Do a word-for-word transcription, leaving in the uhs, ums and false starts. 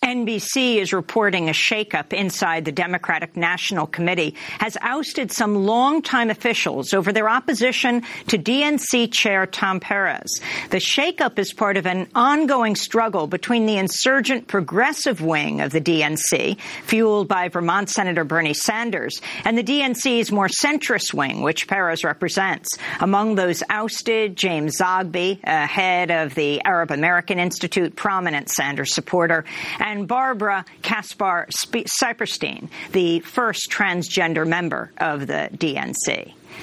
N B C is reporting a shakeup inside the Democratic National Committee has ousted some longtime officials over their opposition to D N C Chair Tom Perez. The shakeup is part of an ongoing struggle between the insurgent progressive wing of the D N C, fueled by Vermont Senator Bernie Sanders, and the D N C's more centrist wing, which Perez represents. Among those ousted, James Zogby, uh, head of the Arab American Institute, prominent Sanders supporter, and Barbara Kaspar Saperstein, the first transgender member of the D N C.